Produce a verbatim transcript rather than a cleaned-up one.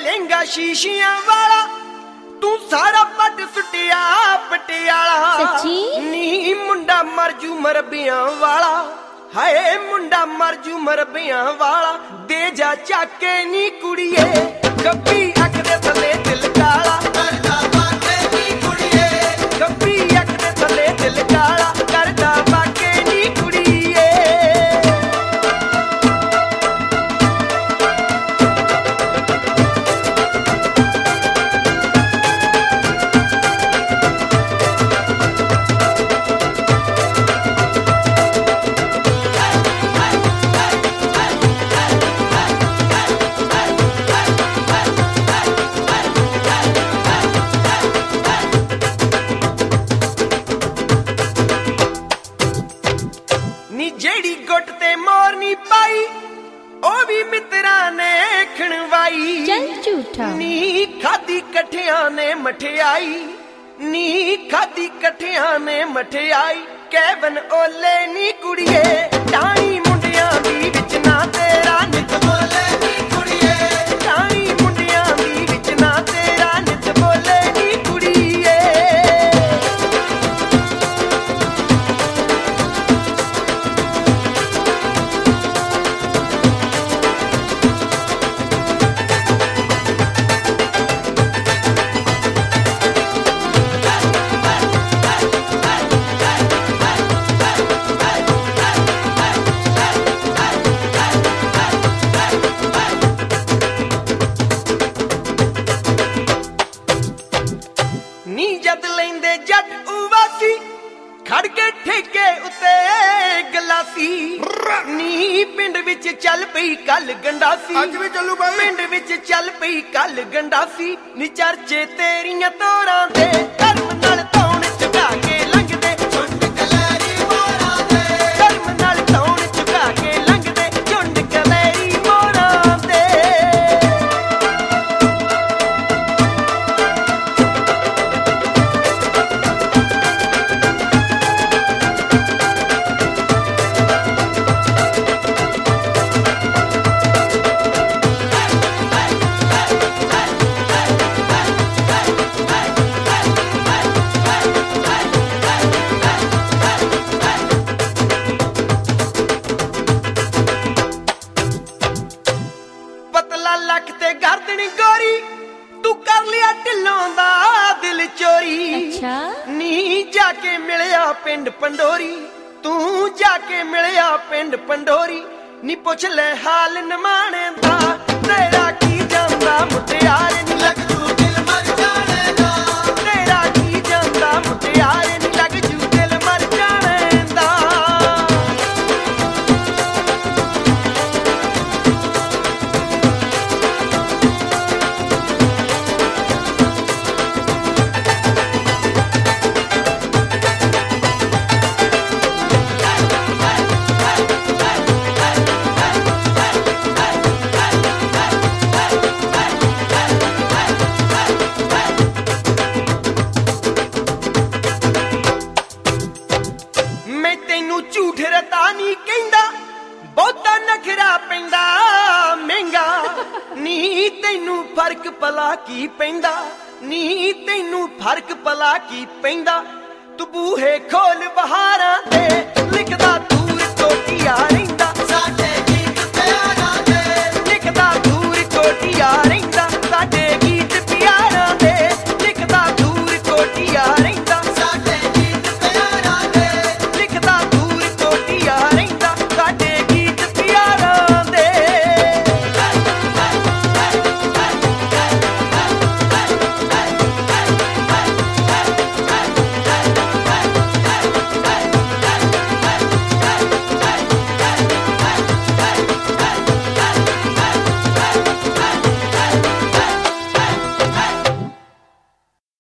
ਲਹਿੰਗਾ ਸ਼ੀਸ਼ਿਆਂ ਵਾਲਾ ਤੂੰ ਸਾਰਾ ਪੱਟ ਸੁੱਟਿਆ ਪਟਿਆਲਾ ਸੱਚੀ ਨੀ ਮੁੰਡਾ ਮਰਜੂ ਮਰਬਿਆਂ ਵਾਲਾ ਹਾਏ ਮੁੰਡਾ ਮਰਜੂ ਮਰਬਿਆਂ ਵਾਲਾ ਦੇ ਜਾ ਚਾਕੇ ਨੀ ਕੁੜੀਏ ਗੱਬੀ ਅੱਖ ਦੇ ਥੱਲੇ ਦਿਲ ਕਾਲਾ ਕਰਦਾ ਬਾਕੇ ਨੀ ਕੁੜੀਏ ਗੱਬੀ ਅੱਖ ਦੇ ਥੱਲੇ ਦਿਲ ਕਾਲਾ ਕਰਦਾ ਬਾਕੇ ਨੀ ਕੁੜੀਏ ਨੀ ਜਿਹੜੀ ਗੁੱਟ ਤੇ ਮੋਰਨੀ ਪਾਈ ਉਹ ਵੀ ਮਿੱਤਰਾਂ ਨੇ ਖਣਵਾਈ ਚੱਲ ਝੂਠਾ ਨੀ ਖਾਦੀ ਇਕੱਠਿਆਂ ਨੇ ਮਠਿਆਈ ਨੀ ਖਾਦੀ ਇਕੱਠਿਆਂ ਨੇ ਮਠਿਆਈ ਕੈਬਨ ਓਲੇ ਨੀ ਕੁੜੀਏ ਟਾਣੀ ਮੁੰਡਿਆਂ ਦੀ ਵਿੱਚ ਨਾ ਤੇਰਾ ਨਿਤ ਬੋਲੇ ਨੀ ਕੁੜੀਏ ਟਾਣੀ ਮੁੰਡਿਆਂ ਦੀ ਵਿੱਚ ਨਾ ਤੇਰਾ ਨਿਤ ਬੋਲੇ ਨੀ ਕੁੜੀਏ ਨੀ ਜਦ ਲੈਂਦੇ ਜੱਟ ਉਵਾਸੀ ਖੜ ਕੇ ਠੇਕੇ ਉੱਤੇ ਗਲਾਸੀ ਨੀ ਪਿੰਡ ਵਿੱਚ ਚੱਲ ਪਈ ਕੱਲ ਗੰਡਾਸੀ ਅੱਜ ਵੀ ਚੱਲੂ ਬਾਈ ਪਿੰਡ ਵਿੱਚ ਚੱਲ ਪਈ ਕੱਲ ਗੰਡਾਸੀ ਨੀ ਚਰਚੇ ਤੇਰੀਆਂ ਤੋਰਾਂ ਦੇ ਧਰਮ ਨਾਲ ਧੌਣ ਝੁਕਾ ਕੇ ਲੰਘਦੇ ਝੁੰਡ ਕਲੈਰੀ ਮੋਰਾਂ ਦੇ ਧਰਮ ਨਾਲ ਧੌਣ ਝੁਕਾ ਕੇ ਲੰਘਦੇ ਝੁੰਡ ਕਲੈਰੀ ਮੋਰਾਂ ਦੇ ਪਤਲਾ ਲੱਖ ਤੇ ਗਰਦਨ ਗੋਰੀ ਤੂੰ ਕਰ ਲਿਆ ਢਿੱਲੋਂ ਦਾ ਦਿਲ ਚੋਰੀ ਅੱਛਾ ਨੀ ਜਾ ਕੇ ਮਿਲਿਆ ਪਿੰਡ ਪੰਡੋਰੀ ਤੂੰ ਜਾ ਕੇ ਮਿਲਿਆ ਪਿੰਡ ਪੰਡੋਰੀ ਨੀ ਪੁੱਛ ਲੈ ਹਾਲ ਨਿਮਾਣੇ ਦਾ ਤੇਰਾ ਕੀ ਜਾਂਦਾ ਮੁਟਿਆਰ ਨੀ ਲੱਗ ਜੂ ਦਿਲ ਮਰ ਜਾਣੇ ਦਾ ਤੇਰਾ ਕੀ ਜਾਂਦਾ ਮੁਟਿਆਰ ਨੀ ਲੱਗ ਜੂ ਦਿਲ ਮਰ ਜਾਣੇ ਦਾ ਮੈਂ ਤੈਨੂੰ ਝੂਠ ਰਤਾ ਨਹੀਂ ਕਹਿੰਦਾ ਬਹੁਤਾ ਨਖਰਾ ਪੈਂਦਾ ਮਹਿੰਗਾ ਨੀ ਤੈਨੂੰ ਫਰਕ ਭਲਾ ਕੀ ਪੈਂਦਾ ਨੀ ਤੈਨੂੰ ਫਰਕ ਭਲਾ ਕੀ ਪੈਂਦਾ ਤੂੰ ਬੂਹੇ ਖੋਲ ਬਹਾਰਾਂ ਤੇ ਲਿਖਦਾ ਦੂਰ ਟੋਟੀਆਂ ਰਹਿੰਦਾ